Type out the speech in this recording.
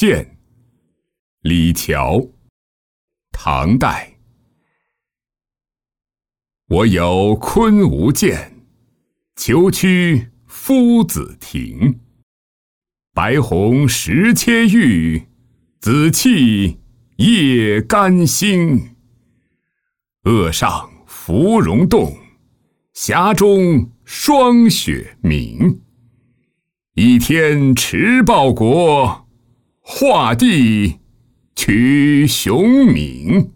剑》李峤，唐代。我有昆吾剑，虬须夫子庭。白虹时切玉，紫气夜干星。萼上芙蓉动，匣中霜雪明。一天持报国，画地取雄名。